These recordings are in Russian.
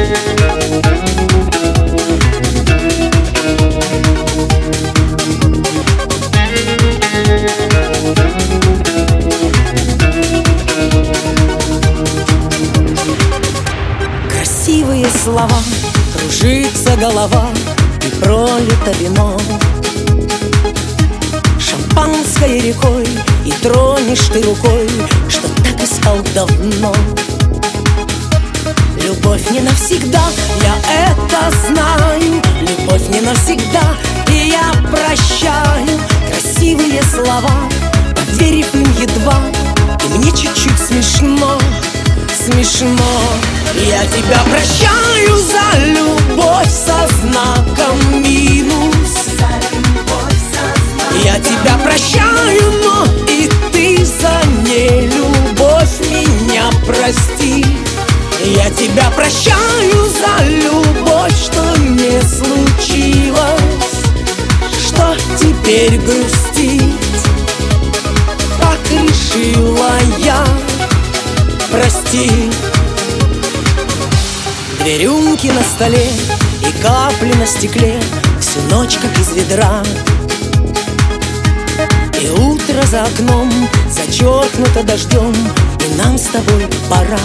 Красивые слова, кружится голова и пролито вино. Шампанское рекой, и тронешь ты рукой, что так искал давно. Любовь не навсегда, я это знаю. Любовь не навсегда, и я прощаю. Красивые слова, поверив им едва, и мне чуть-чуть смешно. Смешно. Я тебя прощаю за любовь со знаком минус. Я тебя прощаю, но и ты за нелюбовь меня прости. Я тебя прощаю за любовь, что не случилось. Что теперь грустить? Так решила я. Прости. Две рюмки на столе и капли на стекле, всю ночь как из ведра. И утро за окном зачеркнуто дождем, и нам с тобой пора.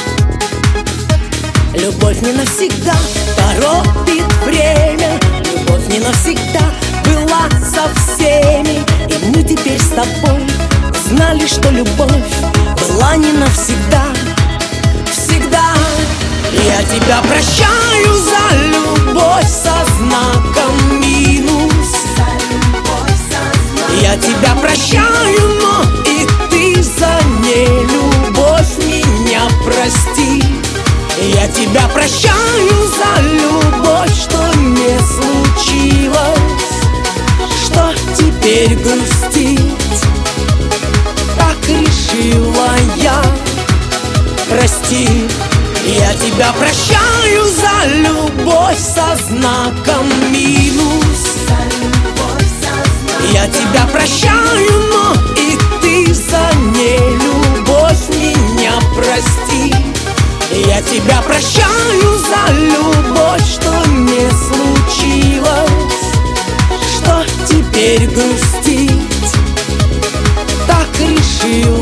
Любовь не навсегда торопит время, любовь не навсегда была со всеми. И мы теперь с тобой знали, что любовь была не навсегда. Всегда. Я тебя прощаю за любовь со знаком минус. Я тебя прощаю, но и ты за нелюбовь меня прости. Я тебя прощаю за любовь, что не случилось. Что теперь грустить? Так решила я. Прости. Я тебя прощаю за любовь со знаком минус. Я тебя прощаю, но и ты за нелюбовь меня прости. Я тебя прощаю за любовь, что не случилось. Что теперь грустить? Так решила